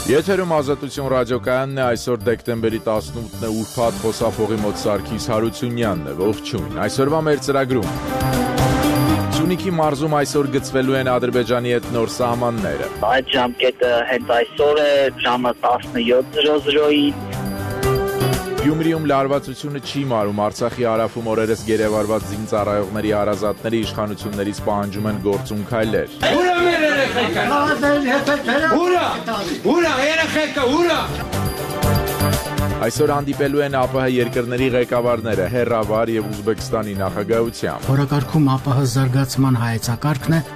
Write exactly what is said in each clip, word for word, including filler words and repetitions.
Եթերում Ազատություն ռադիոկայանն է, այսօր դեկտեմբերի տասնութն է, ուրբաթ, խոսափողի մոտ Սարգիս Հարությունյանն է, ողջույն, այսօրվա մեր ծրագրում։ Սյունիքի մարզում այսօր գծվելու են Ադրբեջանի հետ նոր սահմանները։ Այդ ժամկետը հենց այսօր է, ժամը տասնյոթ զրո զրոյին։ Գյումրիում լարվածությունը չի մարում, Արցախի հարավում օրերս գերեվարված զինծառայողների հարազատները իշխանություններից պահանջում են գործուն քայլեր։ Ուրա մեր երեխեքը։ Ուրա, ուրա երեխեքը, ուրա։ Այսօր հանդիպելու են ԱՊՀ երկրների ղեկավարները Հեռավար եւ Ուզբեկստանի նախագահությամբ։ Օրակարգում ԱՊՀ զարգացման հայեցակարգն է։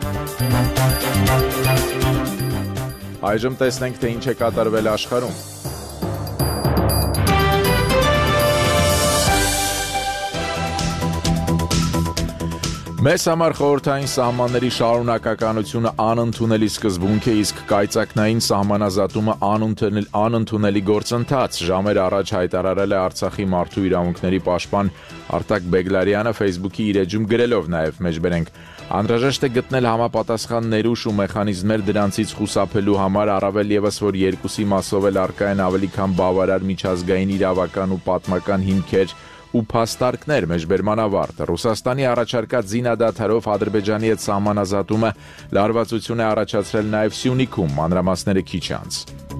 Այժմ տեսնենք, թե ինչ է կատարվել աշխարհում։ Մեզ համար խորհրդային սահմանների շարունակականությունը անընդունելի սկզբունք է, իսկ կայծակնային սահմանազատումը անընդունելի գործընթաց, ժամեր առաջ հայտարարել է Արցախի մարդու իրավունքների պաշտպան Արտակ Բեգլարյանը Facebook-ի իր էջում գրելով նաև մեջբերենք. Անհրաժեշտ է գտնել համապատասխան ներուժ ու մեխանիզմներ դրանցից խուսափելու համար, առավել ևս որ երկուսի մասով էլ առկա են ավելի քան բավարար միջազգային իրավական ու պատմական հիմքեր ու փաստարկներ մեջբերման ավարտ։ Ռուսաստանի առաջարկած զինադադարով Ադրբեջանի հետ սահմանազատումը լարվածություն է առաջացրել նաև Սյունիքում, մանրամասները քիչ անց։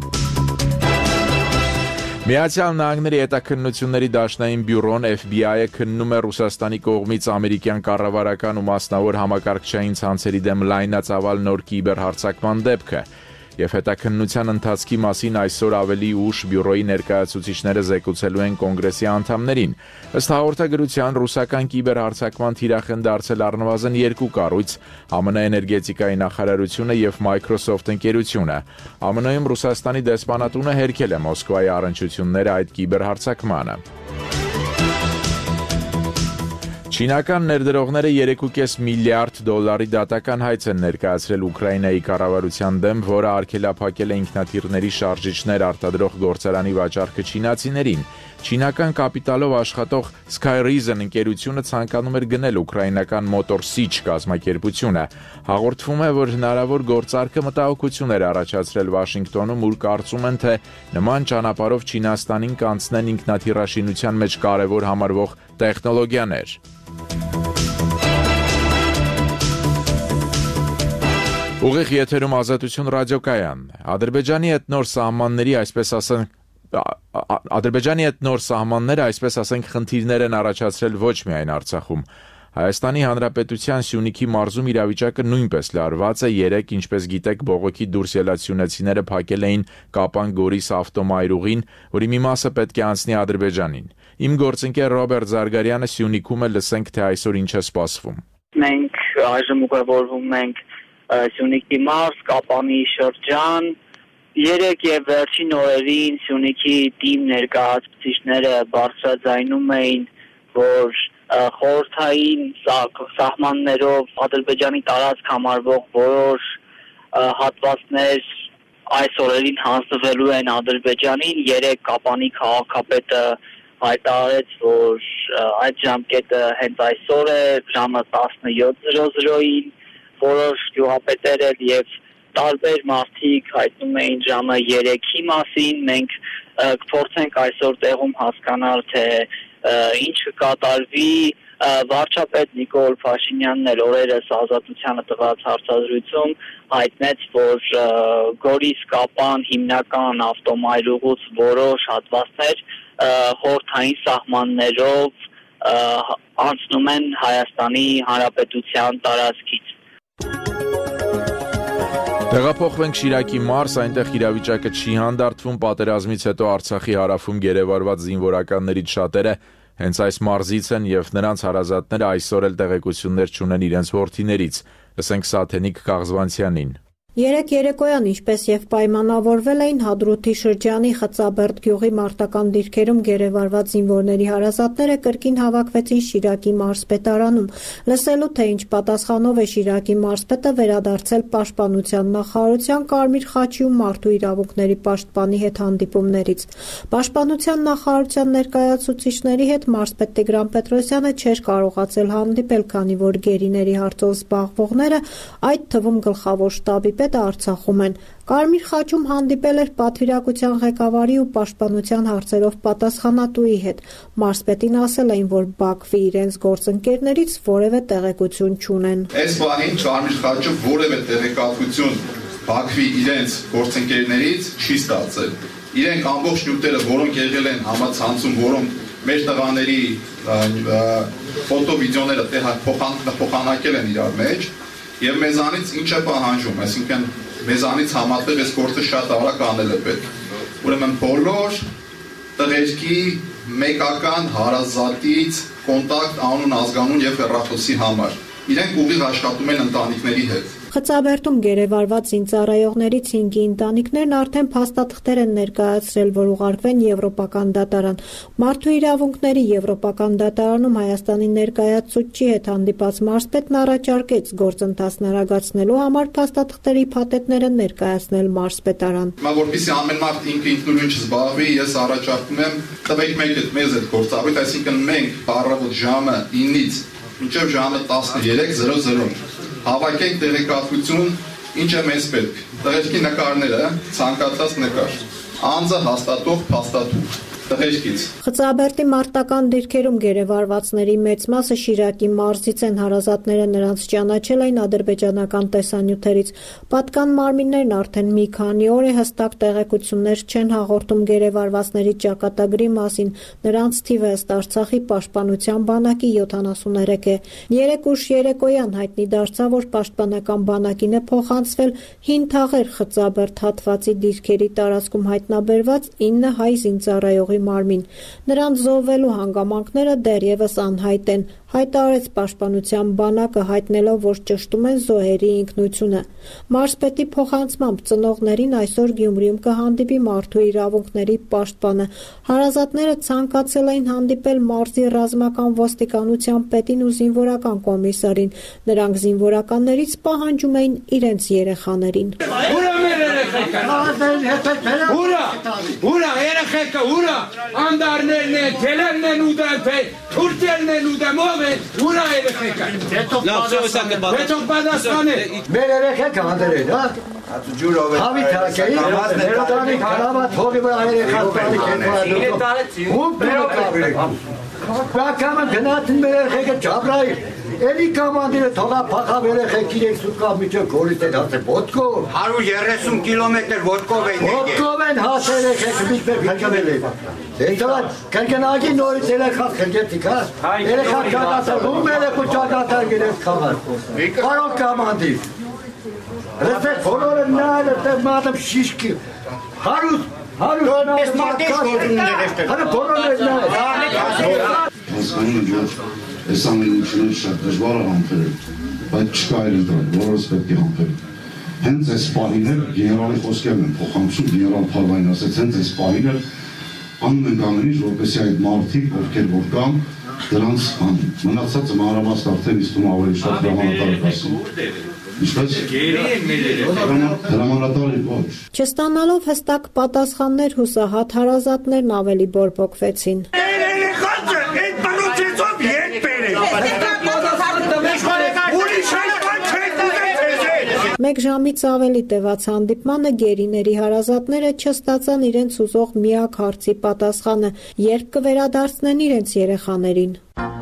Միացյալ Նահանգների հետաքննությունների դաշնային բյուրոն F B I-ը քննում է Ռուսաստանի կողմից ամերիկյան կառավարական ու մասնավոր համակարգչային ցանցերի դեմ լայնածավալ նոր կիբերհարձակման դեպքը։ Եվ հետաքննության ընթացքի մասին այսօր ավելի ուշ բյուրոյի ներկայացուցիչները զեկուցելու են կոնգրեսի անդամներին։ Ըստ հաղորդագրության ռուսական կիբերհարձակման թիրախ են դարձել առնվազն երկու կառույց՝ ԱՄՆ էներգետիկայի նախարարությունը եւ Microsoft ընկերությունը։ ԱՄՆ-ում Ռուսաստանի դեսպանատունը հերքել է Մոսկվայի առնչությունները այդ կիբերհարձակմանը։ Չինական ներդրողները երեք կόμμα պենս միլիարդ դոլարի դատական հայց են ներկայացրել Ուկրաինայի կառավարության դեմ, որը արգելափակել է ինքնաթիռների շարժիչներ արտադրող գործարանի վաճառքը չինացիներին։ Չինական կապիտալով աշխատող Skyreason ընկերությունը ցանկանում էր գնել ուկրաինական Motor Sich կազմակերպությունը։ Հաղորդվում է, որ հնարավոր գործարքը մտահոգություն էր առաջացրել Վաշինգտոնում, ուր կարծում են, թե նման ճանապարհով Չինաստանին կանցնեն ինքնաթիռաշինության մեջ կարևոր համարվող տեխնոլոգիաներ։ Ուղիղ եթերում Ազատություն ռադիոկայանն է։ Ադրբեջանի հետ նոր սահմանների, այսպես ասենք, Ադրբեջանի հետ նոր սահմանները, այսպես ասենք, խնդիրներ են առաջացրել ոչ միայն Արցախում։ Հայաստանի Հանրապետության Սյունիքի մարզում իրավիճակը նույնպես լարված է։ Երեկ, ինչպես գիտեք, բողոքի դուրս ելած սյունեցիները փակել էին Կապան-Գորիս ավտոմայրուղին, որի մի մասը պետք է անցնի Ադրբեջանին։ Իմ գործընկեր Ռոբերտ Զարգարյանը Սյունիքում է, լսենք, թե այսօր ինչ է սպասվում։ Մենք այժմ ուղևորվում ենք Սյունիքի մարզ, Կապանի շրջան։ Երեկ եւ վերջին օրերին Սյունիքի թիմ ներկայացուցիչները բարձրաձայնում էին, որ խորհրդային սահմաններով Ադրբեջանի տարածք համարվող որոշ հատվածներ այս օրերին հանձնվելու են Ադրբեջանին։ Երեկ Կապանի քաղաքապետը հայտարարեց, որ այդ ժամկետը հենց այսօր է, ժամը տասնյոթ զրո զրոյին։ Որոշ գյուղապետեր եւ տարբեր մարդիկ հայտնում էին ժամը երեքի մասին։ Մենք կփորձենք այսօր տեղում հասկանալ, թե ինչ կկատարվի։ Վարչապետ Նիկոլ Փաշինյանն էլ օրերս Ազատությանը տված հարցազրույցում հայտնեց, որ Գորիս-Կապան հիմնական ավտոմայրուղուց որոշ հատվածներ խորհրդային սահմաններով անցնում են Հայաստանի Հանրապետության տարածքից։ Տեղափոխվենք Շիրակի մարզ, այնտեղ իրավիճակը չի հանդարտվում։ Պատերազմից հետո Արցախի հարավում գերեվարված զինվորականներից շատերը հենց այս մարզից են եւ նրանց հարազատները այսօր էլ տեղեկություններ չունեն իրենց որդիներից։ Լսենք Սաթենիկ Կաղզվանցյանին։ Երեկ երեկոյան, ինչպես եւ պայմանավորվել էին Հադրութի շրջանի Խծաբերդ գյուղի մարտական դիրքերում գերեվարված զինվորների հարազատները կրկին հավաքվեցին Շիրակի մարզպետարանում, լսելու թե ինչ պատասխանով է Շիրակի մարզպետը վերադարձել Պաշտպանության նախարարության Կարմիր խաչի ու մարդու իրավունքների պաշտպանի հետ հանդիպումներից։ Պաշտպանության նախարարության ներկայացուցիչների հետ մարզպետ Տիգրան Պետրոսյանը չէր կարողացել հանդիպել, քանի որ գերիների հարցով զբաղվողները, այդ թվում գլխավոր շտաբի մարզպետը Արցախում են։ Կարմիր խաչում հանդիպել էր պատվիրակության ղեկավարի ու պաշտպանության հարցերով պատասխանատուի հետ։ Մարզպետին ասել էին, որ Բաքվի իրենց գործընկերներից որևէ տեղեկություն չունեն։ Այս բանին Կարմիր խաչը որևէ տեղեկատվություն Բաքվի իրենց գործընկերներից չի ստացել։ Իրենք ամբողջ նյութերը, որոնք եղել են համացանցում, որոնք մեր տղաների ֆոտո-վիդեոները փոխանակել են իրար մեջ եւ մեզանից ինչ է պահանջում, այսինքն մեզանից համատեղ այս գործը շատ արագ անել է պետք։ Ուրեմն բոլոր տղերքի մեկական հարազատից կոնտակտ անուն, ազգանուն եւ հեռախոսի համար։ Իրենք ուղիղ աշխատում են ընտանիքների հետ։ Խծաբերդում գերեվարված զինծառայողներից հինգի ընտանիքներն արդեն փաստաթղթեր են ներկայացրել, որ ուղարկվեն Եվրոպական դատարան։ Մարդու իրավունքների Եվրոպական դատարանում Հայաստանի ներկայացուցչի հետ հանդիպած մարզպետն առաջարկեց գործընթացն արագացնելու համար փաստաթղթերի փաթեթները ներկայացնել մարզպետարան։ Հիմա որպեսզի ամեն մարդ ինքը ինքնուրույն չզբաղվի, ես առաջարկում եմ տվեք մեկ այդ մեզ այդ գործառույթ, այսինքն մենք առավոտ ժամը ինից մինչև ժամը տասներեք զրո զրո հավաքենք տեղեկատվություն, ինչ է մեզ պետք։ Տղերքի նկարները, ցանկացած նկար, անձը հաստատող փաստաթուղթ տղերքից։ Խծաբերդի մարտական դիրքերում գերեվարվածների մեծ մասը Շիրակի մարզից են, հարազատները նրանց ճանաչել էին ադրբեջանական տեսանյութերից։ Պատկան մարմիններն արդեն մի քանի օր է հստակ տեղեկություններ չեն հաղորդում գերեվարվածների ճակատագրի մասին, նրանց թիվը ըստ Արցախի պաշտպանության բանակի յոթանասուններեք է։ Երեկ ուշ երեկոյան հայտնի դարձավ, որ պաշտպանական բանակին է փոխանցվել հին թաղեր Խծաբերդ հատվածի դիրքերի տարածքում հայտնաբերված ինը հայ զինծառայողի մարմին։ Նրանց զոհվելու հանգամանքները դեռևս անհայտ են, հայտարարեց պաշտպանության բանակը, հայտնելով, որ ճշտում են զոհերի ինքնությունը։ Մարզպետի փոխանցմամբ ծնողներին այսօր Գյումրիում կհանդիպի մարդու իրավունքների պաշտպանը։ Հարազատները ցանկացել էին հանդիպել մարզի ռազմական ոստիկանության պետին ու զինվորական կոմիսարին։ Նրանք զինվորականներից պահանջում էին իրենց երեխաներին։ Ուրա մեր երեխեքը։ Ուրա, ուրա երեխեքը, ուրա անդարներն են, թելերն են ուտել, թուրքերն են ուտել, ով է, ուրա երեխեքը։ Հետո պատասխանը։ Մեր երեխեքը անդրել, հա։ Ջուրով է։ Հավի թակեի, ներոտանի քարավա թողի վրա երեխան տալի։ Ու բերոք։ Բակամը գնացին մեր երեխեքը Ջաբրայիլ։ Էլի կամանդիրը թողա փախավ երեխեք իրեք սուկավ միջև գորից էլ հասե ոտքով։ հարյուր երեսուն կիլոմետր ոտքով են եկել։ Ոտքով են հասել երեխեք միջև քնկվել են։ Դե կրկնակի նորից երեխա խնջեցիք, հա։ Երեխա ճակատել, ում երեխու ճակատել գերես խաղար։ Պարոն կամանդիր։ Ռեստեք բոլորը նայել է մատեմ շիշկի։ Հարյուր հարյուր նայել։ Հարը բոլորը նայել։ Այս ամենությունները շատ դժվար է համբերել, բայց չկա այլ ընտրել, որոնց պետք է համբերել։ Հենց այս պահին էլ գեներալի խոսքերն են փոխանցում, գեներալ Փարվային ասեց, հենց այս պահին էլ անում ենք ամեն ինչ, որպեսզի այդ մարդիկ, ովքեր որ կան, դրանց անեն։ Մնացածը մանրամասն արդեն իստում ավելի շատ հրամանատարը կասում։ Ինչպես հրամանատարի ոչ։ Չստանալով հստակ պատասխաններ հուսահատ հարազատներն ավելի բորբոքվեցին։ Մեկ ժամից ավելի տևած հանդիպմանը գերիների հարազատները չստացան իրենց ուզող միակ հարցի պատասխանը, երբ կվերադարձնեն իրենց երեխաներին։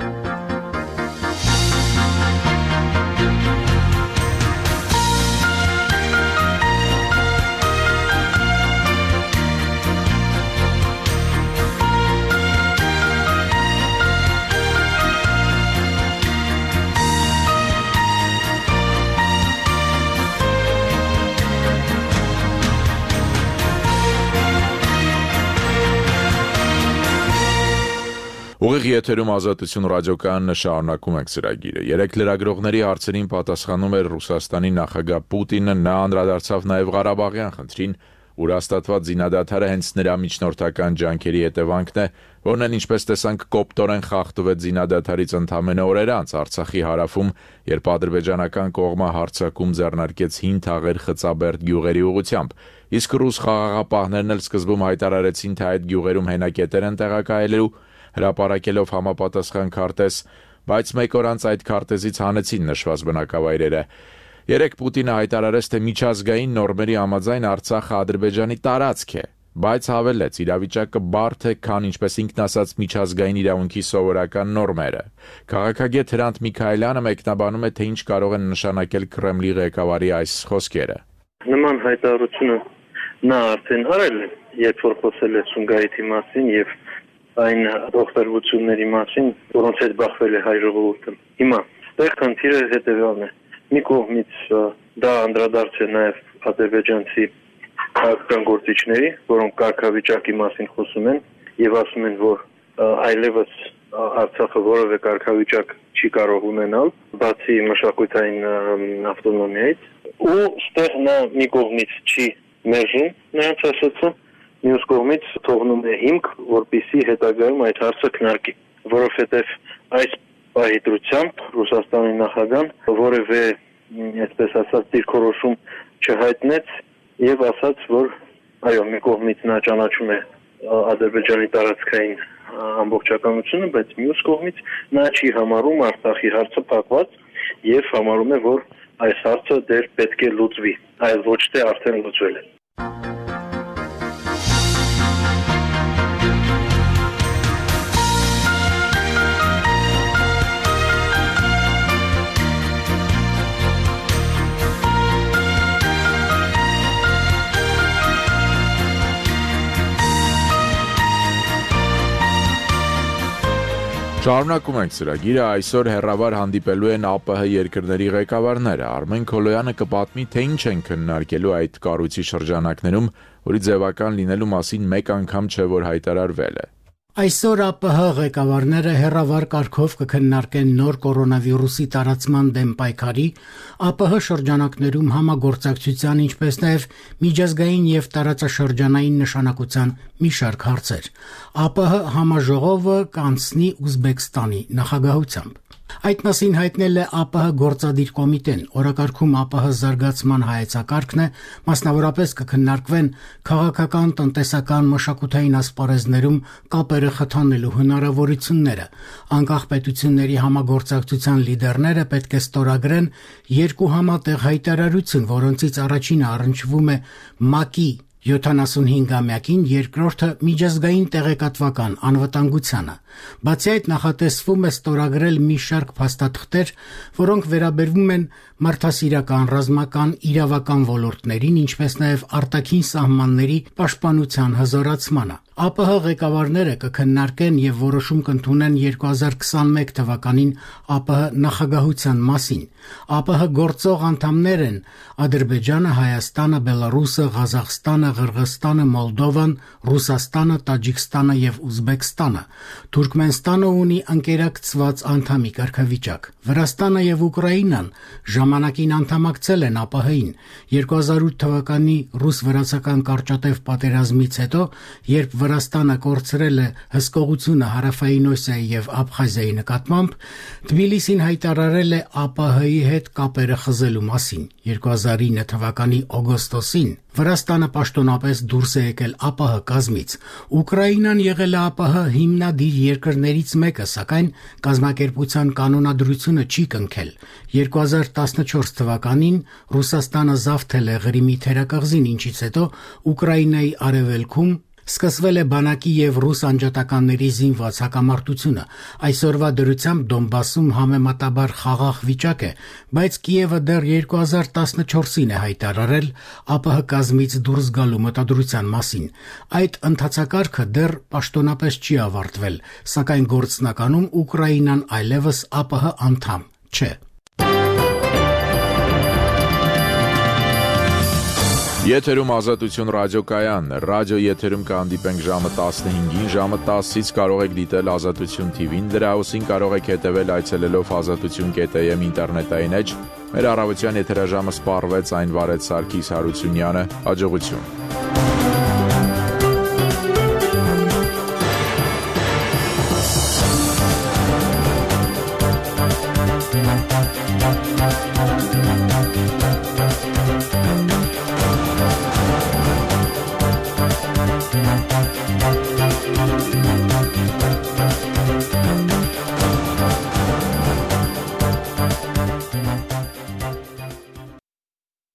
Ուղիղ եթերում Ազատություն ռադիոկայանն շարունակում ենք ծրագիրը։ Երեք լրագրողների հարցերին պատասխանում էր Ռուսաստանի նախագահ Պուտինը, նա անդրադարձավ նաև Ղարաբաղյան խնդրին, ուր հաստատված զինադադարը հենց նրա միջնորդական ջանքերի հետևանքն է, որն են, ինչպես տեսանք, կոպտորեն խախտվեց զինադադարից ընդամենը օրեր անց Արցախի հարավում, երբ ադրբեջանական կողմը հարձակում ձեռնարկեց հին թաղեր Խծաբերդ գյուղերի ուղղությամբ, իսկ ռուս խաղաղապահներն էլ սկզբում հայտարարեցին, թե այդ գյուղերում հենակետեր են տեղակայելու, հրապարակելով համապատասխան քարտեզ, բայց մեկ օր անց այդ քարտեզից հանեցին նշված բնակավայրերը։ Երեկ Պուտինը հայտարարեց, թե միջազգային նորմերի համաձայն Արցախը Ադրբեջանի տարածք է, բայց հավելեց, իրավիճակը բարդ է, քան ինչպես ինքն ասաց միջազգային իրավունքի սովորական նորմերը։ Քաղաքագետ Հրանտ Միքայելյանը մեկնաբանում է, թե ինչ կարող են նշանակել Կրեմլի ղեկավարի այս խոսքերը։ Նման հայտարարությունը նա արդեն արել է, երբ որ խոսել է Սումգայիթի մասին եւ այն ողբերգությունների մասին, որոնց հետ բախվել է հայ ժողովուրդը։ Հիմա այստեղ խնդիրը հետեւյալն է։ Մի կողմից դա անդրադարձ է նաեւ ադրբեջանցի քաղաքական գործիչների, որոնք կարգավիճակի մասին խոսում են եւ ասում են, որ այլևս Արցախը որևէ կարգավիճակ չի կարող ունենալ, բացի մշակութային ավտոնոմիայից, ու այստեղ նա մի կողմից չի մերժում նրանց ասածը, մյուս կողմից թողնում է հիմք, որպեսզի հետագայում այդ հարցը քննարկի, որովհետեւ այս պահի դրությամբ Ռուսաստանի նախագահան որևէ, այսպես ասած, դիրքորոշում չհայտնեց եւ ասաց, որ այո, մի կողմից նա ճանաչում է Ադրբեջանի տարածքային ամբողջականությունը, բայց մյուս կողմից նա չի համարում Արցախի հարցը փակված եւ համարում է, որ այս հարցը դեռ պետք է լուծվի, այլ ոչ թե արդեն լուծվել է։ Շարունակում ենք ծրագիրը, այսօր հեռավար հանդիպելու են ԱՊՀ երկրների ղեկավարները։ Արմեն Քոլոյանը կպատմի, թե ինչ են քննարկելու այդ կառույցի շրջանակներում, որի ձևական լինելու մասին մեկ անգամ չէ, որ հայտարարվել է։ Այսօր ԱՊՀ ղեկավարները հեռավար կարգով կքննարկեն նոր կորոնավիրուսի տարածման դեմ պայքարի, ԱՊՀ շրջանակներում համագործակցության, ինչպես նաև միջազգային եւ տարածաշրջանային նշանակության մի շարք հարցեր։ ԱՊՀ համաժողովը կանցնի Ուզբեկստանի նախագահությամբ։ Այդ մասին հայտնել է ԱՊՀ գործադիր կոմիտեն, օրակարգում ԱՊՀ զարգացման հայեցակարգն է, մասնավորապես կքննարկվեն քաղաքական, տնտեսական, մշակութային ասպարեզներում կապերը խթանելու հնարավորությունները։ Անկախ պետությունների համագործակցության լիդերները պետք է ստորագրեն երկու համատեղ հայտարարություն, որոնցից առաջինը առնչվում է ՄԱԿ-ի յոթանասունհինգամյակին, երկրորդը միջազգային տեղեկատվական անվտանգությանը։ Բացի այդ, նախատեսվում է ստորագրել մի շարք փաստաթղթեր, որոնք վերաբերվում են մարդասիրական, ռազմական, իրավական ոլորտներին, ինչպես նաև արտաքին սահմանների պաշտպանության հզորացմանը։ ԱՊՀ ղեկավարները կքննարկեն եւ որոշում կընդունեն երկու հազար քսանմեկ թվականին ԱՊՀ նախագահության մասին։ ԱՊՀ գործող անդամներ են Ադրբեջանը, Հայաստանը, Բելարուսը, Ղազախստանը, Ղրղստանը, Մոլդովան, Ռուսաստանը, Տաջիկստանը եւ Ուզբեկստանը։ Թուրքմենստանը ունի անկերակցված անդամի կարգավիճակ։ Վրաստանը եւ Ուկրաինան ժամանակին անդամակցել են ԱՊՀ-ին։ երկու հազար ութ թվականի ռուս-վրացական կարճատև պատերազմից հետո, երբ Վրաստանը կորցրել է հսկողությունը Հարավային Օսիայի եւ Աբխազիայի նկատմամբ, Թբիլիսին հայտարարել է ԱՊՀ-ի հետ կապերը խզելու մասին։ երկու հազար ինը թվականի օգոստոսին Վրաստանը պաշտոնապես դուրս է եկել ԱՊՀ կազմից։ Ուկրաինան եղել է ԱՊՀ հիմնադիր երկրներից մեկը, սակայն կազմակերպության կանոնադրությունը չի կնքել։ երկու հազար տասնչորս թվականին Ռուսաստանը զավթել է Ղրիմի թերակղզին, ինչից հետո Ուկրաինայի արևելքում սկսվել է բանակի եւ ռուս անջատականների զինված հակամարտությունը։ Այսօրվա դրությամբ Դոնբասում համեմատաբար խաղաղ վիճակ է, բայց Կիևը դեռ երկու հազար տասնչորսին է հայտարարել ԱՊՀ կազմից դուրս գալու մտադրության մասին։ Այդ ընթացակարգը դեռ պաշտոնապես չի ավարտվել, սակայն գործնականում Ուկրաինան այլևս ԱՊՀ անդամ չէ։ Եթերում Ազատություն ռադիոկայանն է, ռադիո եթերում կհանդիպենք ժամը տասնհինգին, ժամը տասից կարող եք դիտել Ազատություն թի վին, դրա հոսին կարող եք հետևել այցելելով ազատություն կետ է էմ ինտերնետային էջ, մեր առավոտյան եթերաժամը սպառվեց, այն վարեց Սարգիս Հարությունյանը, հաջողություն։